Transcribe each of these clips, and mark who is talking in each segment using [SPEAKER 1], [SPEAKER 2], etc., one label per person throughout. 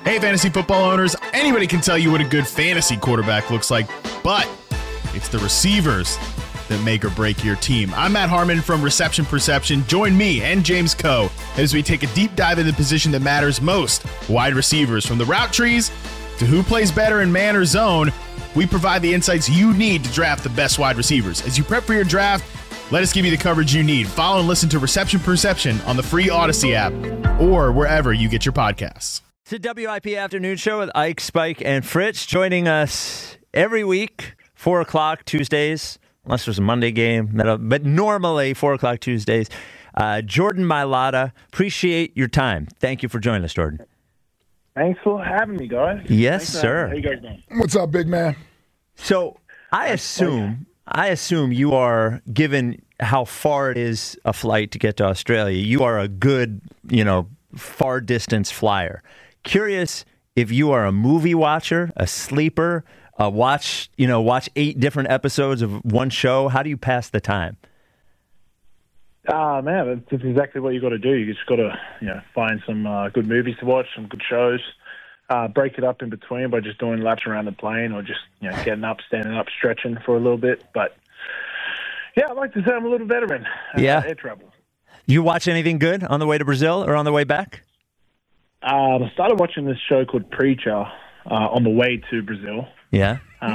[SPEAKER 1] Hey, fantasy football owners, anybody can tell you what a good fantasy quarterback looks like, but it's the receivers that make or break your team. I'm Matt Harmon from Reception Perception. Join me and James Coe as we take a deep dive into the position that matters most, wide receivers. From the route trees to who plays better in man or zone, we provide the insights you need to draft the best wide receivers. As you prep for your draft, let us give you the coverage you need. Follow and listen to Reception Perception on the free Odyssey app or wherever you get your podcasts.
[SPEAKER 2] It's a WIP afternoon show with Ike, Spike, and Fritz joining us every week, 4 o'clock Tuesdays, unless there's a Monday game, but normally 4 o'clock Tuesdays. Jordan Mailata, appreciate your time. Thank you for joining us, Jordan.
[SPEAKER 3] Thanks for having me, guys.
[SPEAKER 2] Yes, sir.
[SPEAKER 3] How you guys doing?
[SPEAKER 4] What's up, big man?
[SPEAKER 2] So I assume you are, given how far it is a flight to get to Australia, you are a good, far distance flyer. Curious if you are a movie watcher, a sleeper, watch 8 different episodes of one show. How do you pass the time?
[SPEAKER 3] Man, that's exactly what you got to do. You just got to, find some good movies to watch, some good shows. Break it up in between by just doing laps around the plane or just, getting up, standing up, stretching for a little bit. But yeah, I'd like to say I'm a little veteran. Air travel.
[SPEAKER 2] You watch anything good on the way to Brazil or on the way back?
[SPEAKER 3] I started watching this show called Preacher on the way to Brazil.
[SPEAKER 2] Yeah.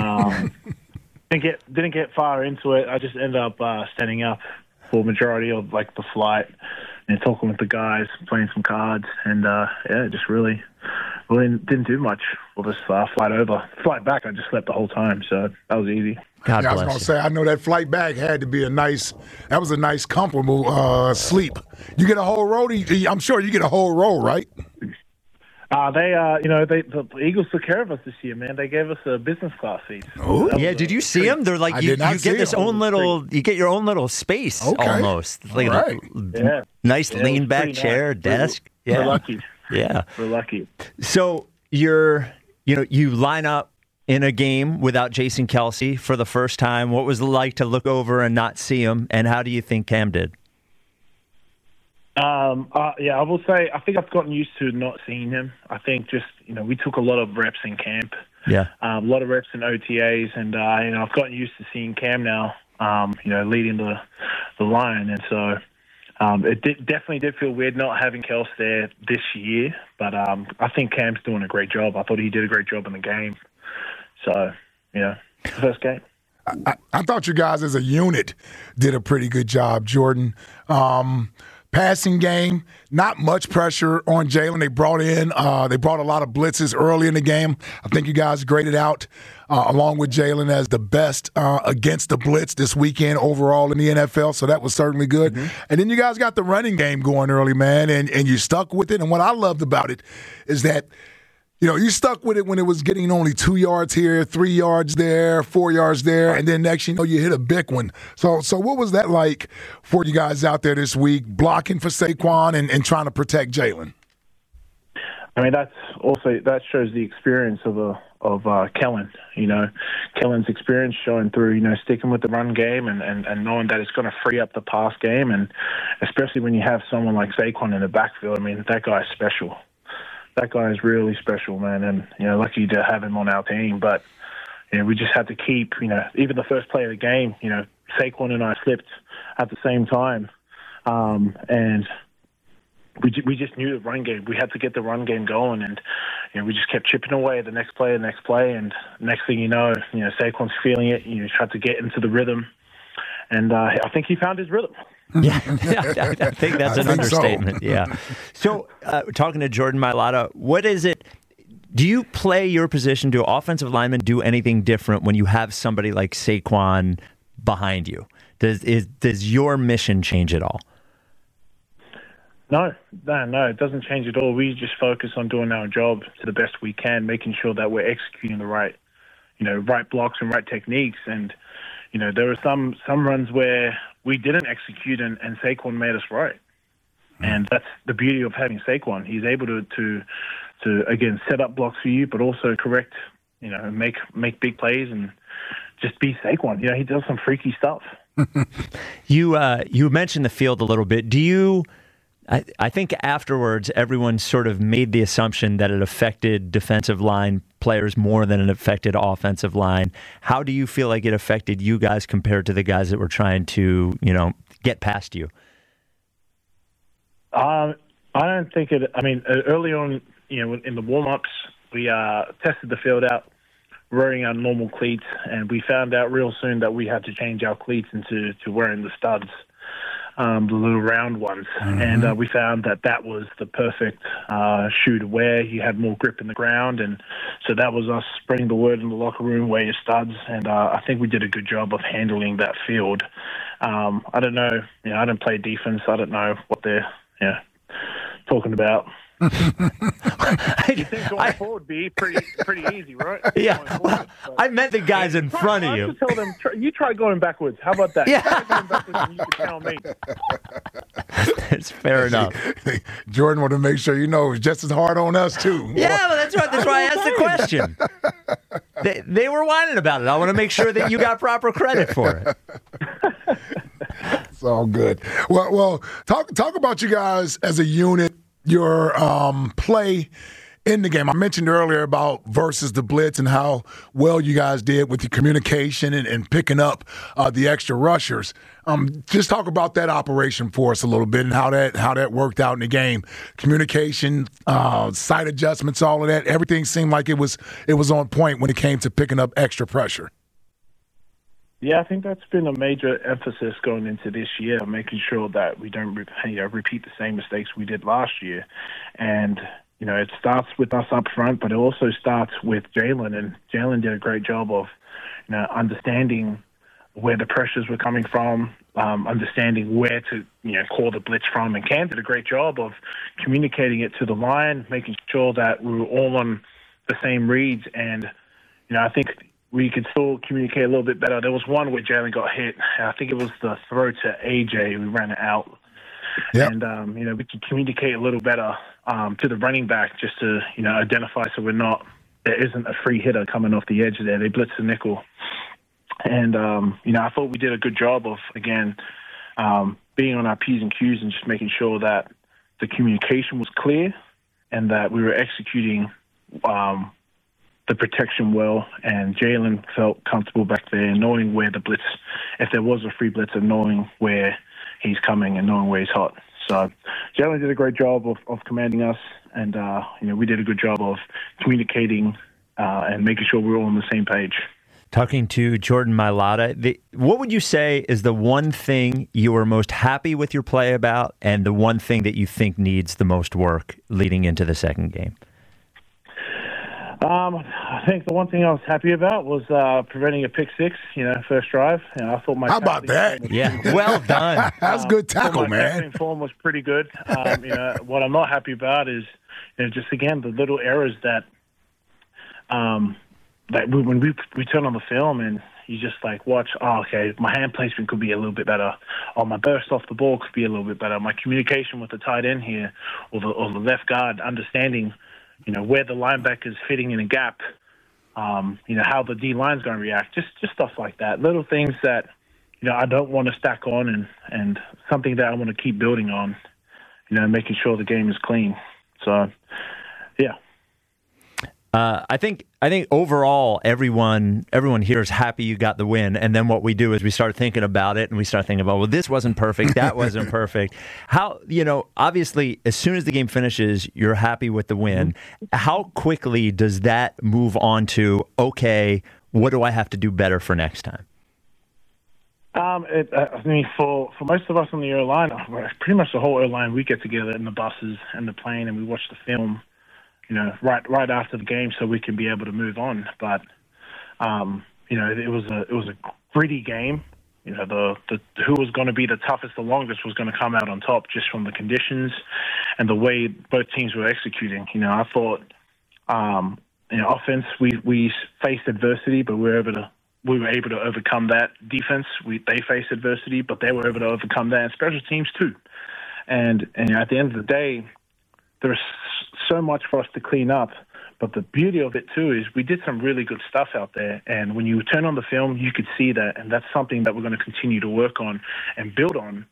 [SPEAKER 3] Didn't get far into it. I just ended up standing up for majority of the flight and talking with the guys, playing some cards, and just really didn't do much for this flight over. Flight back, I just slept the whole time, so that was easy.
[SPEAKER 2] God bless
[SPEAKER 4] I was going to say, I know that flight back had to be a nice comfortable sleep. You get a whole row. I'm sure you get a whole row, right?
[SPEAKER 3] The Eagles took care of us this year, man. They gave us a business class seat.
[SPEAKER 4] Oh,
[SPEAKER 2] yeah. Did you see them? They're like you get this own little. You get your own little space almost. Like
[SPEAKER 4] right.
[SPEAKER 2] Nice lean back chair, desk.
[SPEAKER 3] We're lucky.
[SPEAKER 2] Yeah,
[SPEAKER 3] we're lucky.
[SPEAKER 2] So you line up in a game without Jason Kelce for the first time. What was it like to look over and not see him? And how do you think Cam did?
[SPEAKER 3] I will say I think I've gotten used to not seeing him. I think just we took a lot of reps in camp.
[SPEAKER 2] Yeah.
[SPEAKER 3] A lot of reps in OTAs, and I've gotten used to seeing Cam now. Leading the line, and so it definitely did feel weird not having Kels there this year. But I think Cam's doing a great job. I thought he did a great job in the game. So first game.
[SPEAKER 4] I thought you guys as a unit did a pretty good job, Jordan. Passing game, not much pressure on Jalen. They brought a lot of blitzes early in the game. I think you guys graded out, along with Jalen, as the best against the blitz this weekend overall in the NFL, so that was certainly good. Mm-hmm. And then you guys got the running game going early, man, and you stuck with it. And what I loved about it is that you stuck with it when it was getting only 2 yards here, 3 yards there, 4 yards there, and then next you hit a big one. So what was that like for you guys out there this week, blocking for Saquon and trying to protect Jalen?
[SPEAKER 3] I mean, that shows the experience of Kellen. Kellen's experience showing through, sticking with the run game and knowing that it's going to free up the pass game, and especially when you have someone like Saquon in the backfield. I mean, that guy's special. That guy is really special, man, and lucky to have him on our team. But we just had to keep, even the first play of the game, Saquon and I slipped at the same time, and we just knew the run game. We had to get the run game going, and we just kept chipping away the next play, and next thing you know, Saquon's feeling it. You just had to get into the rhythm, and I think he found his rhythm.
[SPEAKER 2] Yeah, I think that's an understatement. So. Yeah. So, talking to Jordan Mailata, what is it? Do you play your position? Do offensive linemen do anything different when you have somebody like Saquon behind you? Does your mission change at all?
[SPEAKER 3] No, it doesn't change at all. We just focus on doing our job to the best we can, making sure that we're executing the right blocks and right techniques. And there were some runs where we didn't execute, and Saquon made us right. And that's the beauty of having Saquon. He's able to again set up blocks for you, but also correct, make big plays and just be Saquon. He does some freaky stuff.
[SPEAKER 2] You mentioned the field a little bit. Do you I think afterwards, everyone sort of made the assumption that it affected defensive line players more than it affected offensive line. How do you feel like it affected you guys compared to the guys that were trying to, get past you?
[SPEAKER 3] I don't think it. I mean, early on, in the warm-ups, we tested the field out wearing our normal cleats, and we found out real soon that we had to change our cleats into wearing the studs. The little round ones. Mm-hmm. And we found that was the perfect shoe to wear. You had more grip in the ground. And so that was us spreading the word in the locker room, wear your studs. And I think we did a good job of handling that field. I don't know. I don't play defense. I don't know what they're talking about. You think going forward would be pretty easy, right?
[SPEAKER 2] Yeah. Well, I meant the guys in front of you.
[SPEAKER 3] Tell them, you try going backwards. How about that?
[SPEAKER 2] Yeah.
[SPEAKER 3] Try going backwards and you can tell me.
[SPEAKER 2] It's fair enough.
[SPEAKER 4] Jordan wanted to make sure it was just as hard on us, too.
[SPEAKER 2] Yeah, well, that's right. That's why I asked the question. They were whining about it. I want to make sure that you got proper credit for it.
[SPEAKER 4] It's all good. Well, talk about you guys as a unit. Your play in the game. I mentioned earlier about versus the blitz and how well you guys did with the communication and picking up the extra rushers. Just talk about that operation for us a little bit and how that worked out in the game. Communication, sight adjustments, all of that. Everything seemed like it was on point when it came to picking up extra pressure.
[SPEAKER 3] Yeah, I think that's been a major emphasis going into this year, making sure that we don't repeat the same mistakes we did last year. And, it starts with us up front, but it also starts with Jalen. And Jalen did a great job of, understanding where the pressures were coming from, understanding where to, call the blitz from. And Cam did a great job of communicating it to the line, making sure that we were all on the same reads. And, I think we could still communicate a little bit better. There was one where Jalen got hit. I think it was the throw to AJ. We ran it out. Yep. And, we could communicate a little better to the running back just to, identify so there isn't a free hitter coming off the edge there. They blitz the nickel. And, I thought we did a good job of, again, being on our P's and Q's and just making sure that the communication was clear and that we were executing the protection well, and Jalen felt comfortable back there, knowing where the blitz, if there was a free blitz, and knowing where he's coming and knowing where he's hot. So Jalen did a great job of commanding us, and we did a good job of communicating and making sure we were all on the same page.
[SPEAKER 2] Talking to Jordan Mailata, what would you say is the one thing you were most happy with your play about, and the one thing that you think needs the most work leading into the second game?
[SPEAKER 3] I think the one thing I was happy about was preventing a pick six, first drive.
[SPEAKER 4] I thought how about that?
[SPEAKER 2] Yeah, well done.
[SPEAKER 4] That's good tackle,
[SPEAKER 3] my
[SPEAKER 4] man.
[SPEAKER 3] tackling form was pretty good. What I'm not happy about is, just again the little errors that when we turn on the film and you just watch. Oh, okay, my hand placement could be a little bit better. Or my burst off the ball could be a little bit better. My communication with the tight end here, or the left guard, understanding. Where the linebacker's fitting in a gap, how the D-line's going to react, just stuff like that. Little things that, I don't want to stack on and something that I want to keep building on, making sure the game is clean. So, yeah.
[SPEAKER 2] I think overall everyone here is happy you got the win, and then what we do is we start thinking about it and we start thinking about, well, this wasn't perfect, that wasn't perfect. How obviously as soon as the game finishes, you're happy with the win. How quickly does that move on to, okay, what do I have to do better for next time?
[SPEAKER 3] For most of us on the O-line, pretty much the whole O-line, we get together in the buses and the plane and we watch the film. Right after the game, so we can be able to move on. But it was a gritty game. The who was going to be the toughest, the longest, was going to come out on top just from the conditions and the way both teams were executing. I thought, offense, we faced adversity, but we were able to overcome that. Defense, they faced adversity, but they were able to overcome that. And special teams too. And at the end of the day, there's so much for us to clean up, but the beauty of it too is we did some really good stuff out there, and when you turn on the film, you could see that, and that's something that we're going to continue to work on and build on,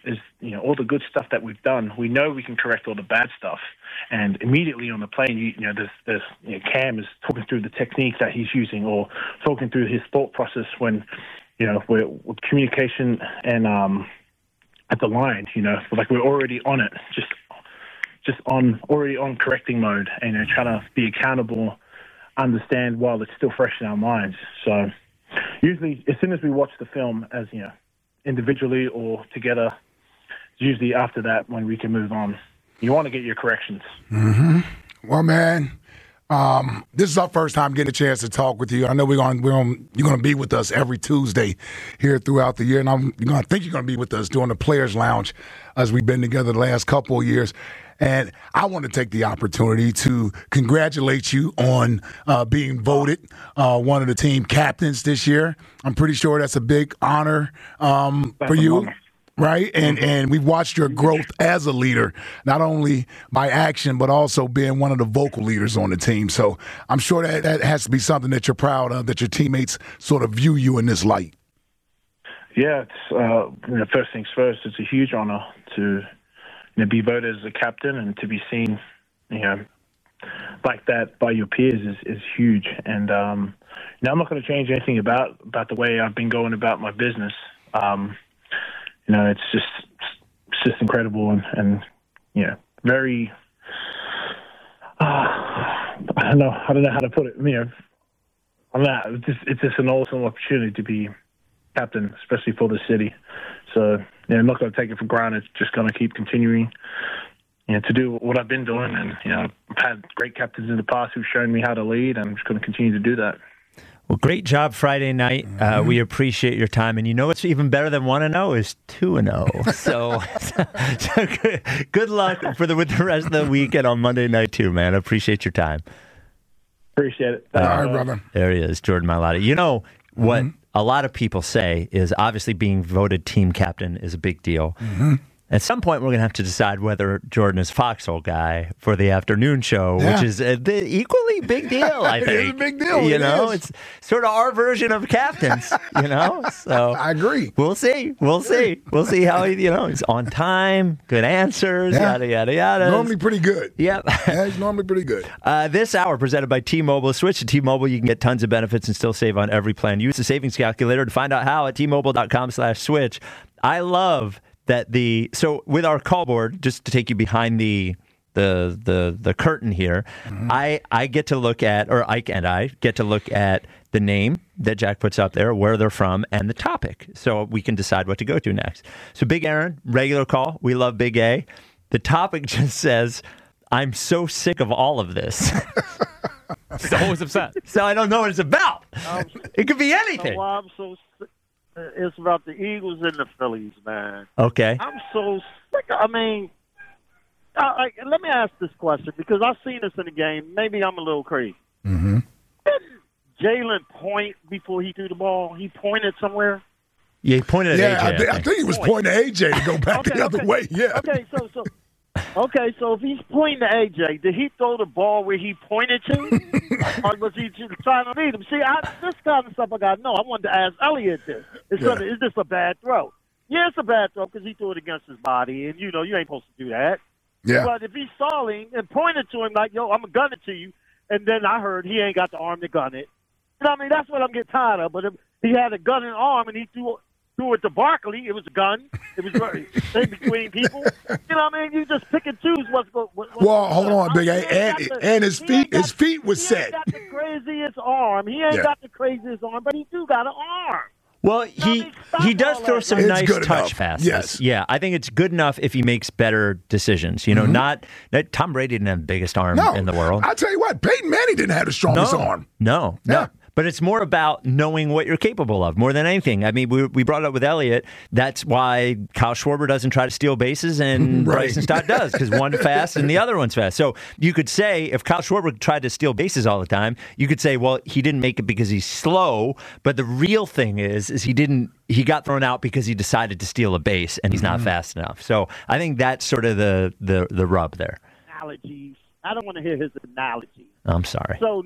[SPEAKER 3] is, all the good stuff that we've done. We know we can correct all the bad stuff. And immediately on the plane, there's Cam is talking through the technique that he's using, or talking through his thought process when, we're with communication and at the line, like we're already on it, already on correcting mode, and trying to be accountable, understand while it's still fresh in our minds. So usually, as soon as we watch the film, as individually or together, usually after that when we can move on. You want to get your corrections.
[SPEAKER 4] Mm-hmm. Well, man, this is our first time getting a chance to talk with you. I know you're going to be with us every Tuesday here throughout the year, and I think you're going to be with us during the Players Lounge as we've been together the last couple of years. And I want to take the opportunity to congratulate you on being voted one of the team captains this year. I'm pretty sure that's a big honor for you. Right? And we've watched your growth as a leader, not only by action, but also being one of the vocal leaders on the team. So I'm sure that has to be something that you're proud of, that your teammates sort of view you in this light.
[SPEAKER 3] Yeah, it's first things first. It's a huge honor to be voted as a captain, and to be seen, like that by your peers is huge. And I'm not going to change anything about the way I've been going about my business. It's just incredible and very. I don't know how to put it. It's just an awesome opportunity to be captain, especially for the city. So I'm not going to take it for granted. Just going to keep continuing, to do what I've been doing. And I've had great captains in the past who've shown me how to lead, and I'm just going to continue to do that.
[SPEAKER 2] Well, great job Friday night. We appreciate your time. And what's even better than 1-0 is 2-0. So good luck with the rest of the weekend on Monday night too, man. I appreciate your time.
[SPEAKER 3] Appreciate it.
[SPEAKER 4] All right, brother.
[SPEAKER 2] There he is, Jordan Mailata. What a lot of people say is obviously being voted team captain is a big deal. Mm-hmm. At some point, we're going to have to decide whether Jordan is Foxhole guy for the afternoon show, which is an equally big deal, I think.
[SPEAKER 4] It is a big deal.
[SPEAKER 2] It's sort of our version of captains, So
[SPEAKER 4] I agree.
[SPEAKER 2] We'll see. We'll see how he's on time, good answers, yada, yada, yada.
[SPEAKER 4] Normally pretty good.
[SPEAKER 2] Yep.
[SPEAKER 4] Yeah, he's normally pretty good.
[SPEAKER 2] This hour presented by T-Mobile. Switch to T-Mobile. You can get tons of benefits and still save on every plan. Use the savings calculator to find out how at T-Mobile.com/switch. I love that so with our call board, just to take you behind the curtain here, I get to look at, or Ike and I get to look at the name that Jack puts up there, where they're from, and the topic, so we can decide what to go to next. So Big Aaron, regular call. We love Big A. The topic just says, "I'm so sick of all of this."
[SPEAKER 5] He's always upset.
[SPEAKER 2] So I don't know what it's about. It could be anything.
[SPEAKER 6] Why I'm so sick. It's about the Eagles and the Phillies, man.
[SPEAKER 2] Okay.
[SPEAKER 6] I'm so sick. Let me ask this question, because I've seen this in the game. Maybe I'm a little crazy.
[SPEAKER 4] Mm-hmm.
[SPEAKER 6] Didn't Jalen point before he threw the ball? He pointed somewhere?
[SPEAKER 2] Yeah, he pointed at AJ.
[SPEAKER 4] I think he was pointing at AJ to go back the other way. Yeah.
[SPEAKER 6] So if he's pointing to AJ, did he throw the ball where he pointed to? Or was he just trying to lead him? See, this kind of stuff I got to know. I wanted to ask Elliott this. Is this a bad throw? Yeah, it's a bad throw because he threw it against his body, and, you ain't supposed to do that.
[SPEAKER 4] Yeah.
[SPEAKER 6] But if he saw him and pointed to him like, yo, I'm going to gun it to you, and then I heard he ain't got the arm to gun it. That's what I'm getting tired of. But if he had a gun and arm and he threw it to Barkley, it was a gun. It was in between people. You just pick and choose what's going.
[SPEAKER 4] Well, hold on, Big A, and his feet was set.
[SPEAKER 6] He ain't got the craziest arm. He ain't got the craziest arm, but he do got an arm.
[SPEAKER 2] Well, he does throw some nice touch passes.
[SPEAKER 4] Yes.
[SPEAKER 2] Yeah, I think it's good enough if he makes better decisions. Not Tom Brady didn't have the biggest arm in the world.
[SPEAKER 4] I'll tell you what, Peyton Manning didn't have the strongest arm.
[SPEAKER 2] No. But it's more about knowing what you're capable of more than anything. I mean, we brought it up with Elliott. That's why Kyle Schwarber doesn't try to steal bases and Bryson Stott does, because one's fast and the other one's fast. So you could say if Kyle Schwarber tried to steal bases all the time, you could say, well, he didn't make it because he's slow. But the real thing is he got thrown out because he decided to steal a base and he's not fast enough. So I think that's sort of the rub there.
[SPEAKER 6] Analogies. I don't want to hear his analogies.
[SPEAKER 2] I'm sorry.
[SPEAKER 6] So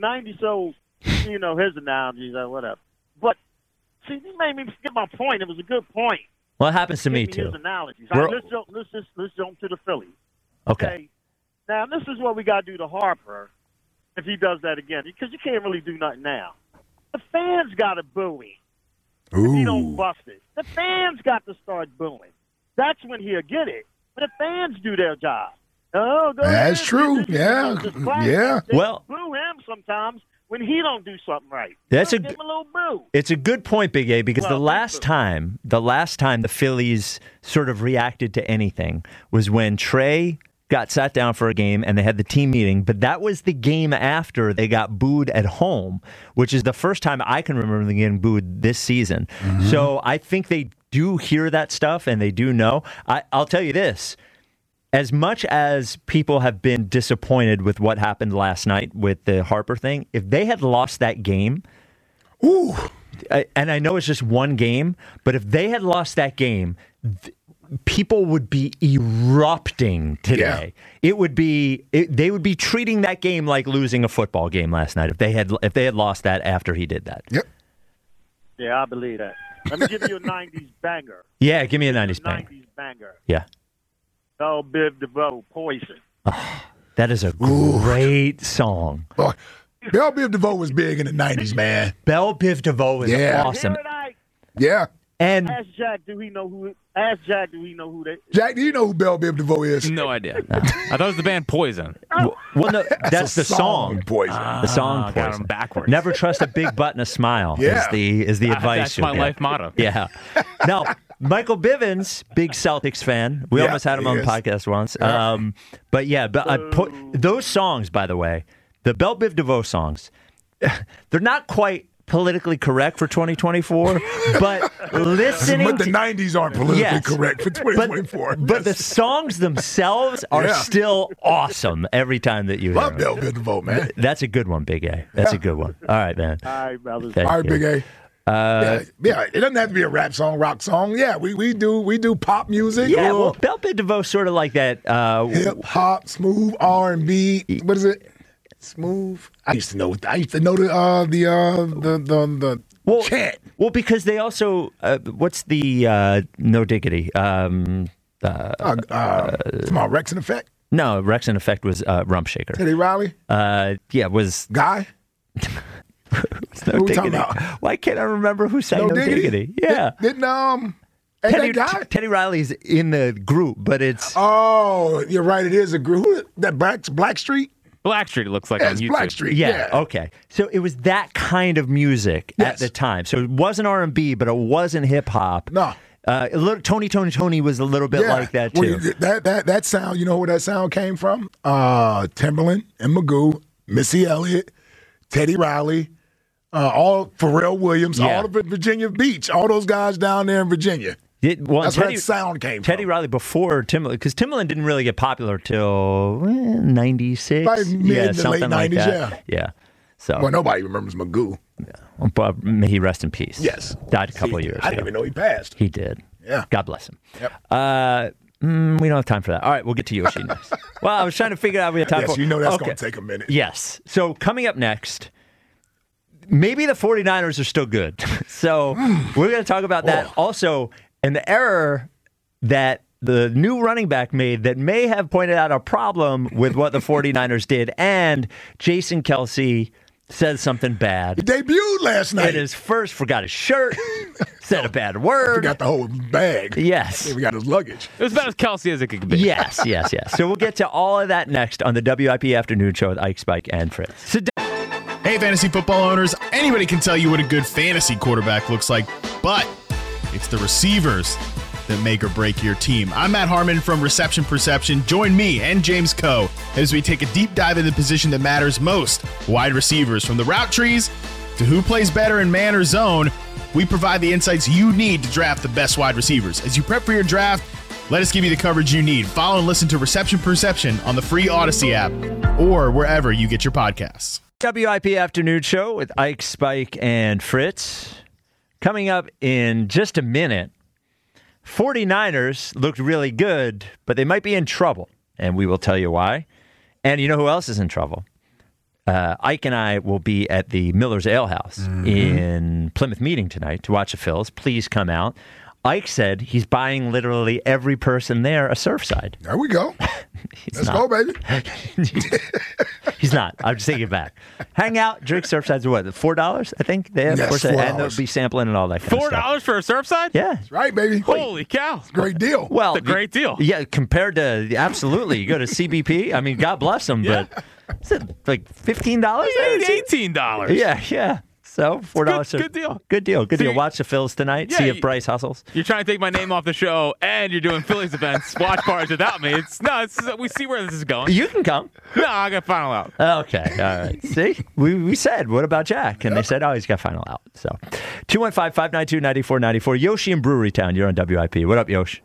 [SPEAKER 6] his analogies or whatever. But see, he made me get my point. It was a good point.
[SPEAKER 2] Well, it happens to me
[SPEAKER 6] Give
[SPEAKER 2] too.
[SPEAKER 6] His analogies. All right, let's jump to the Phillies.
[SPEAKER 2] Okay.
[SPEAKER 6] Now, this is what we got to do to Harper if he does that again, because you can't really do nothing now. The fans got to boo him if he don't bust it. The fans got to start booing. That's when he'll get it. When the fans do their job. Oh,
[SPEAKER 4] that's true. Yeah. Yeah.
[SPEAKER 2] Well,
[SPEAKER 6] boo him sometimes when he don't do something right.
[SPEAKER 2] That's
[SPEAKER 6] give him a little boo.
[SPEAKER 2] It's a good point, Big A, because the last time the Phillies sort of reacted to anything was when Trey got sat down for a game and they had the team meeting, but that was the game after they got booed at home, which is the first time I can remember them getting booed this season. Mm-hmm. So I think they do hear that stuff and they do know. I'll tell you this. As much as people have been disappointed with what happened last night with the Harper thing, if they had lost that game, and I know it's just one game, but if they had lost that game, people would be erupting today. Yeah. They would be treating that game like losing a football game last night if they had lost that after he did that.
[SPEAKER 4] Yep.
[SPEAKER 6] Yeah, I believe that. Let me give you a 90s banger.
[SPEAKER 2] Yeah, give me a 90s banger.
[SPEAKER 6] 90s banger.
[SPEAKER 2] Yeah.
[SPEAKER 6] Bell Biv DeVoe, Poison.
[SPEAKER 2] Oh, that is a great song.
[SPEAKER 4] Boy, Bell Biv DeVoe was big in the 90s, man.
[SPEAKER 2] Bell Biv DeVoe is awesome.
[SPEAKER 4] Yeah.
[SPEAKER 6] And ask Jack, do we know who that?
[SPEAKER 4] Jack, do you know who Bell Biv DeVoe is?
[SPEAKER 5] No idea. I thought it was the band Poison.
[SPEAKER 2] Well, no, that's the song.
[SPEAKER 4] Poison.
[SPEAKER 2] The song Poison.
[SPEAKER 5] Got him backwards.
[SPEAKER 2] Never trust a big butt and a smile.
[SPEAKER 4] Yeah.
[SPEAKER 2] is the advice.
[SPEAKER 5] That's my life motto.
[SPEAKER 2] Yeah. Now, Michael Bivens, big Celtics fan. We almost had him on the podcast once. Yeah. Those songs, by the way, the Bell Biv DeVoe songs, they're not quite politically correct for 2024, but listening
[SPEAKER 4] But the 90s aren't politically correct for 2024.
[SPEAKER 2] But the songs themselves are still awesome every time that you hear them.
[SPEAKER 4] Love Bell Biv DeVoe, man.
[SPEAKER 2] That's a good one, Big A. That's a good one. All right, man.
[SPEAKER 6] All right, brothers.
[SPEAKER 4] All right, Big A. It doesn't have to be a rap song, rock song. Yeah, we do pop music.
[SPEAKER 2] Yeah, well, Bell Biv DeVoe sort of like that.
[SPEAKER 4] Hip hop, smooth R&B. What is it? Smooth. I used to know the chant.
[SPEAKER 2] Well, because they also what's the No Diggity?
[SPEAKER 4] Come on, Rex and Effect.
[SPEAKER 2] No, Rex and Effect was Rump Shaker.
[SPEAKER 4] Teddy Riley.
[SPEAKER 2] Was
[SPEAKER 4] Guy.
[SPEAKER 2] No Diggity. Why can't I remember who sang No Diggity? Yeah.
[SPEAKER 4] Didn't
[SPEAKER 2] Teddy Riley's in the group, but it's
[SPEAKER 4] you're right. It is a group. That Blackstreet.
[SPEAKER 5] Blackstreet, it looks like on YouTube.
[SPEAKER 4] Blackstreet.
[SPEAKER 2] Yeah. Okay. So it was that kind of music at the time. So it wasn't R&B, but it wasn't hip hop.
[SPEAKER 4] No.
[SPEAKER 2] Tony was a little bit like that too.
[SPEAKER 4] Well, that sound. You know where that sound came from? Timberland and Magoo, Missy Elliott, Teddy Riley, all Pharrell Williams, all of Virginia Beach, all those guys down there in Virginia. That's where that sound came from.
[SPEAKER 2] Teddy Riley before Timbaland, because Timbaland didn't really get popular till 96.
[SPEAKER 4] Like mid to late 90s,
[SPEAKER 2] like that. Yeah. So.
[SPEAKER 4] Well, nobody remembers Magoo.
[SPEAKER 2] Yeah. But may he rest in peace.
[SPEAKER 4] Yes.
[SPEAKER 2] Died a couple of years ago.
[SPEAKER 4] I didn't even know he passed.
[SPEAKER 2] He did.
[SPEAKER 4] Yeah.
[SPEAKER 2] God bless him.
[SPEAKER 4] Yep.
[SPEAKER 2] We don't have time for that. All right, we'll get to Yoshi next. Well, I was trying to figure out we have time for.
[SPEAKER 4] Yes, you know that's going to take a minute.
[SPEAKER 2] Yes. So coming up next, maybe the 49ers are still good. So we're going to talk about that. Also, and the error that the new running back made that may have pointed out a problem with what the 49ers did. And Jason Kelce says something bad.
[SPEAKER 4] He debuted last night.
[SPEAKER 2] And his first forgot his shirt, said a bad word.
[SPEAKER 4] Forgot the whole bag.
[SPEAKER 2] Yes.
[SPEAKER 4] He forgot his luggage.
[SPEAKER 5] It was about as Kelce as it could be.
[SPEAKER 2] Yes. So we'll get to all of that next on the WIP Afternoon Show with Ike, Spike, and Fritz.
[SPEAKER 1] Hey, fantasy football owners, anybody can tell you what a good fantasy quarterback looks like, but it's the receivers that make or break your team. I'm Matt Harmon from Reception Perception. Join me and James Coe as we take a deep dive in the position that matters most, wide receivers. From the route trees to who plays better in man or zone, we provide the insights you need to draft the best wide receivers. As you prep for your draft, let us give you the coverage you need. Follow and listen to Reception Perception on the free Odyssey app or wherever you get your podcasts.
[SPEAKER 2] WIP Afternoon Show with Ike, Spike, and Fritz. Coming up in just a minute, 49ers looked really good, but they might be in trouble, and we will tell you why. And you know who else is in trouble? Ike and I will be at the Miller's Ale House in Plymouth Meeting tonight to watch the Phils. Please come out. Ike said he's buying literally every person there a Surfside.
[SPEAKER 4] There we go. Let's go, baby.
[SPEAKER 2] He's not. I'm just taking it back. Hang out, drink Surfsides are what? $4, I think they have.
[SPEAKER 4] Yes,
[SPEAKER 2] and they'll be sampling and all that. Kind of stuff.
[SPEAKER 5] $4 for a Surfside?
[SPEAKER 2] Yeah.
[SPEAKER 4] That's right, baby.
[SPEAKER 5] Holy cow!
[SPEAKER 4] Great deal.
[SPEAKER 2] Well,
[SPEAKER 5] It's a great deal.
[SPEAKER 2] Yeah, compared to absolutely, you go to CBP. I mean, God bless them,
[SPEAKER 5] Yeah.
[SPEAKER 2] but is it like $15?
[SPEAKER 5] $18.
[SPEAKER 2] Yeah. So $4.
[SPEAKER 5] Good deal.
[SPEAKER 2] Good deal.
[SPEAKER 5] So
[SPEAKER 2] Watch the Phils tonight.
[SPEAKER 5] Yeah,
[SPEAKER 2] See if Bryce hustles.
[SPEAKER 5] You're trying to take my name off the show, and you're doing Phillies events, watch parties without me. We see where this is going.
[SPEAKER 2] You can come.
[SPEAKER 5] No, I got final out.
[SPEAKER 2] Okay. All right. See, we said, what about Jack? And they said, oh, he's got final out. So 215-592-9494. Yoshi in Brewery Town. You're on WIP. What up, Yoshi?